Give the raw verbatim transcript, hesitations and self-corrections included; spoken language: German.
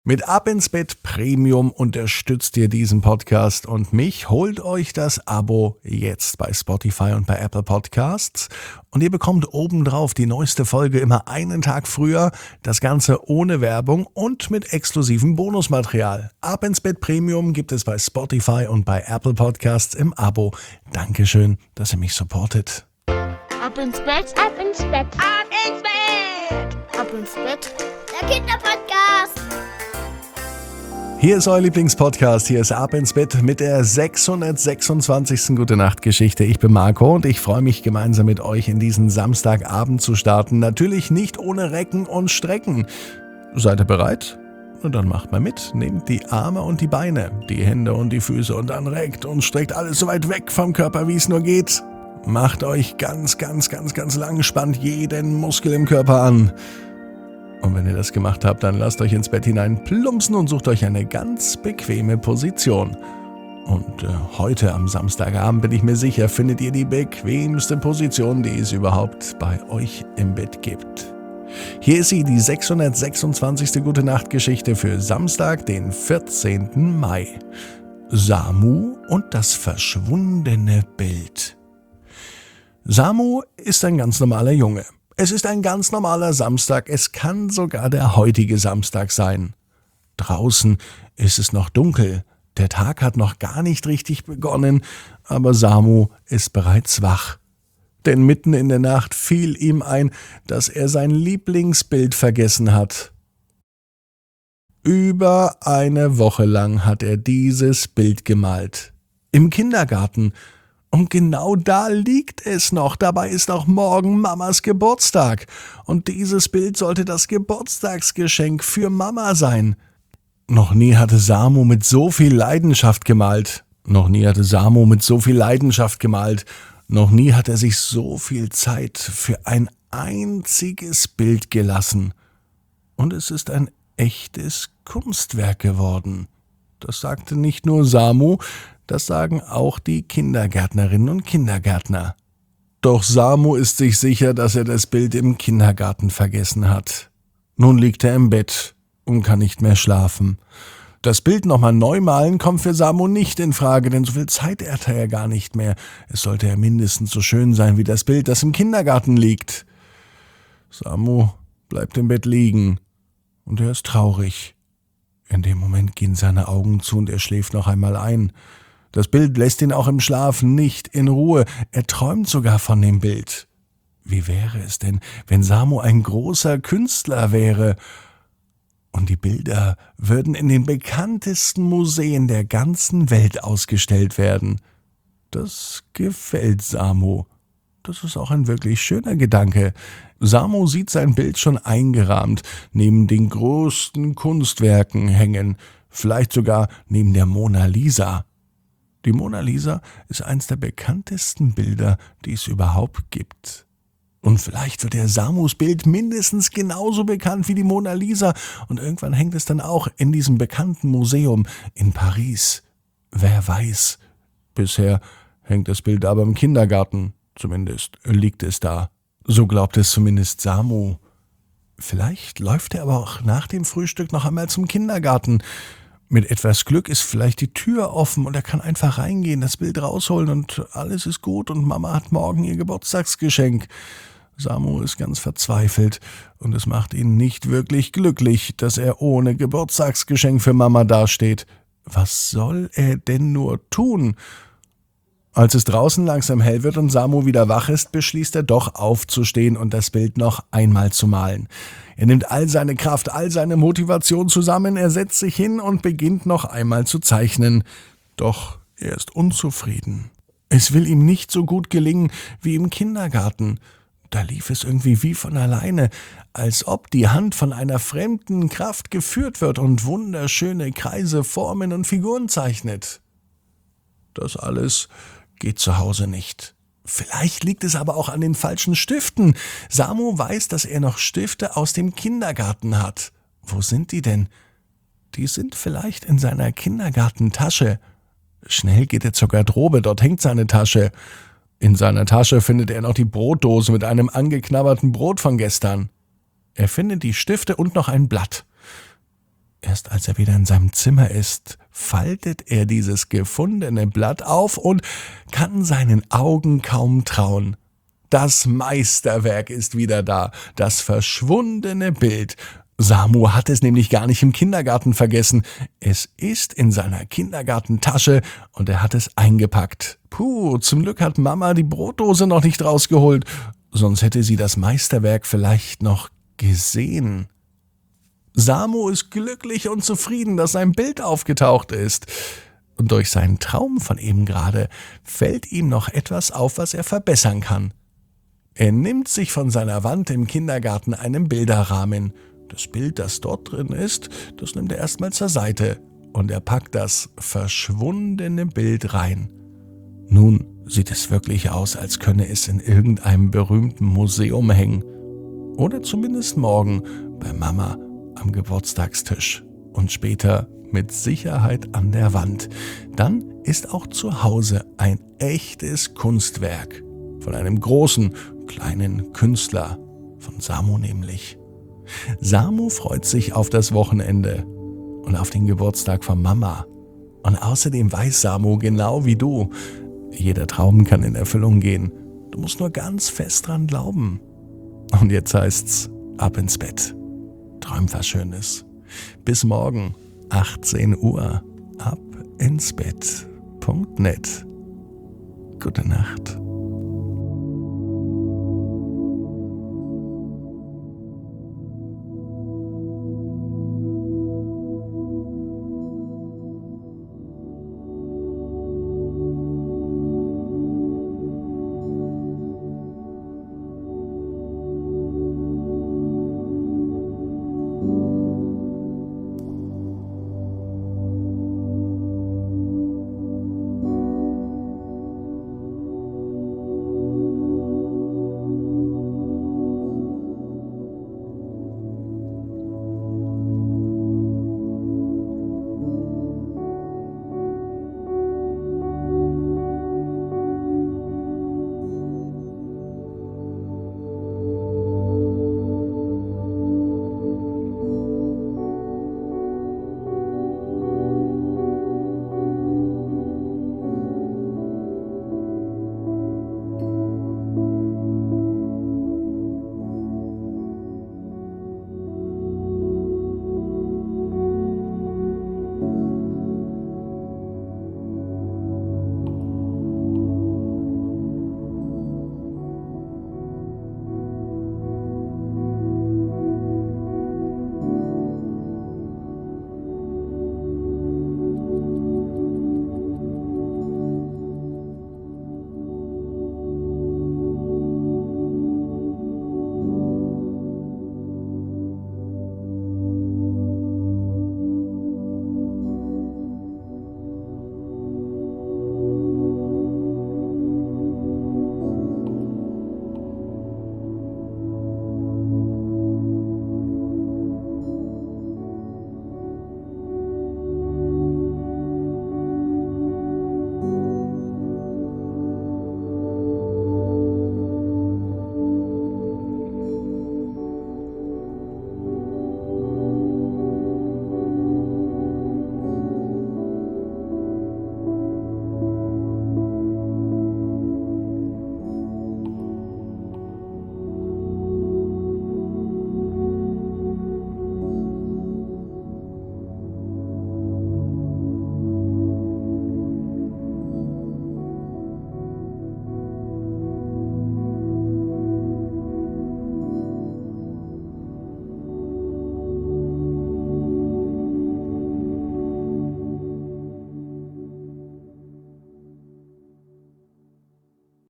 Mit Ab ins Bett Premium unterstützt ihr diesen Podcast und mich. Holt euch das Abo jetzt bei Spotify und bei Apple Podcasts und ihr bekommt obendrauf die neueste Folge immer einen Tag früher, das Ganze ohne Werbung und mit exklusivem Bonusmaterial. Ab ins Bett Premium gibt es bei Spotify und bei Apple Podcasts im Abo. Dankeschön, dass ihr mich supportet. Ab ins Bett, ab ins Bett, ab ins Bett, ab ins Bett, der Kinderpodcast. Hier ist euer Lieblingspodcast, hier ist Ab ins Bett mit der sechshundertsechsundzwanzigsten Gute-Nacht-Geschichte. Ich bin Marco und ich freue mich, gemeinsam mit euch in diesen Samstagabend zu starten. Natürlich nicht ohne Recken und Strecken. Seid ihr bereit? Na dann macht mal mit. Nehmt die Arme und die Beine, die Hände und die Füße und dann reckt und streckt alles so weit weg vom Körper, wie es nur geht. Macht euch ganz, ganz, ganz, ganz lang, spannt jeden Muskel im Körper an. Und wenn ihr das gemacht habt, dann lasst euch ins Bett hinein plumpsen und sucht euch eine ganz bequeme Position. Und äh, heute am Samstagabend bin ich mir sicher, findet ihr die bequemste Position, die es überhaupt bei euch im Bett gibt. Hier ist sie, die sechshundertsechsundzwanzigste Gute-Nacht-Geschichte für Samstag, den vierzehnten Mai. Samu und das verschwundene Bild. Samu ist ein ganz normaler Junge. Es ist ein ganz normaler Samstag, es kann sogar der heutige Samstag sein. Draußen ist es noch dunkel, der Tag hat noch gar nicht richtig begonnen, aber Samu ist bereits wach. Denn mitten in der Nacht fiel ihm ein, dass er sein Lieblingsbild vergessen hat. Über eine Woche lang hat er dieses Bild gemalt. Im Kindergarten. Und genau da liegt es noch. Dabei ist auch morgen Mamas Geburtstag. Und dieses Bild sollte das Geburtstagsgeschenk für Mama sein. Noch nie hatte Samu mit so viel Leidenschaft gemalt. Noch nie hatte Samu mit so viel Leidenschaft gemalt. Noch nie hat er sich so viel Zeit für ein einziges Bild gelassen. Und es ist ein echtes Kunstwerk geworden. Das sagte nicht nur Samu, das sagen auch die Kindergärtnerinnen und Kindergärtner. Doch Samu ist sich sicher, dass er das Bild im Kindergarten vergessen hat. Nun liegt er im Bett und kann nicht mehr schlafen. Das Bild nochmal neu malen kommt für Samu nicht in Frage, denn so viel Zeit hat er ja gar nicht mehr. Es sollte ja mindestens so schön sein wie das Bild, das im Kindergarten liegt. Samu bleibt im Bett liegen und er ist traurig. In dem Moment gehen seine Augen zu und er schläft noch einmal ein. Das Bild lässt ihn auch im Schlaf nicht in Ruhe. Er träumt sogar von dem Bild. Wie wäre es denn, wenn Samu ein großer Künstler wäre? Und die Bilder würden in den bekanntesten Museen der ganzen Welt ausgestellt werden. Das gefällt Samu. Das ist auch ein wirklich schöner Gedanke. Samu sieht sein Bild schon eingerahmt, neben den größten Kunstwerken hängen, vielleicht sogar neben der Mona Lisa. Die Mona Lisa ist eines der bekanntesten Bilder, die es überhaupt gibt. Und vielleicht wird der Samus Bild mindestens genauso bekannt wie die Mona Lisa und irgendwann hängt es dann auch in diesem bekannten Museum in Paris. Wer weiß. Bisher hängt das Bild aber im Kindergarten. Zumindest liegt es da. So glaubt es zumindest Samu. Vielleicht läuft er aber auch nach dem Frühstück noch einmal zum Kindergarten. Mit etwas Glück ist vielleicht die Tür offen und er kann einfach reingehen, das Bild rausholen und alles ist gut und Mama hat morgen ihr Geburtstagsgeschenk. Samu ist ganz verzweifelt und es macht ihn nicht wirklich glücklich, dass er ohne Geburtstagsgeschenk für Mama dasteht. Was soll er denn nur tun? Als es draußen langsam hell wird und Samu wieder wach ist, beschließt er doch aufzustehen und das Bild noch einmal zu malen. Er nimmt all seine Kraft, all seine Motivation zusammen, er setzt sich hin und beginnt noch einmal zu zeichnen. Doch er ist unzufrieden. Es will ihm nicht so gut gelingen wie im Kindergarten. Da lief es irgendwie wie von alleine, als ob die Hand von einer fremden Kraft geführt wird und wunderschöne Kreise, Formen und Figuren zeichnet. Das alles geht zu Hause nicht. Vielleicht liegt es aber auch an den falschen Stiften. Samu weiß, dass er noch Stifte aus dem Kindergarten hat. Wo sind die denn? Die sind vielleicht in seiner Kindergartentasche. Schnell geht er zur Garderobe, dort hängt seine Tasche. In seiner Tasche findet er noch die Brotdose mit einem angeknabberten Brot von gestern. Er findet die Stifte und noch ein Blatt. Erst als er wieder in seinem Zimmer ist, faltet er dieses gefundene Blatt auf und kann seinen Augen kaum trauen. Das Meisterwerk ist wieder da, das verschwundene Bild. Samu hat es nämlich gar nicht im Kindergarten vergessen. Es ist in seiner Kindergartentasche und er hat es eingepackt. Puh, zum Glück hat Mama die Brotdose noch nicht rausgeholt, sonst hätte sie das Meisterwerk vielleicht noch gesehen. Samu ist glücklich und zufrieden, dass sein Bild aufgetaucht ist. Und durch seinen Traum von eben gerade fällt ihm noch etwas auf, was er verbessern kann. Er nimmt sich von seiner Wand im Kindergarten einen Bilderrahmen. Das Bild, das dort drin ist, das nimmt er erstmal zur Seite und er packt das verschwundene Bild rein. Nun sieht es wirklich aus, als könne es in irgendeinem berühmten Museum hängen. Oder zumindest morgen bei Mama am Geburtstagstisch und später mit Sicherheit an der Wand. Dann ist auch zu Hause ein echtes Kunstwerk von einem großen, kleinen Künstler, von Samu nämlich. Samu freut sich auf das Wochenende und auf den Geburtstag von Mama. Und außerdem weiß Samu genau wie du, jeder Traum kann in Erfüllung gehen. Du musst nur ganz fest dran glauben. Und jetzt heißt's, ab ins Bett. Träum was Schönes. Bis morgen, achtzehn Uhr, ab ins Bett Punkt net. Gute Nacht.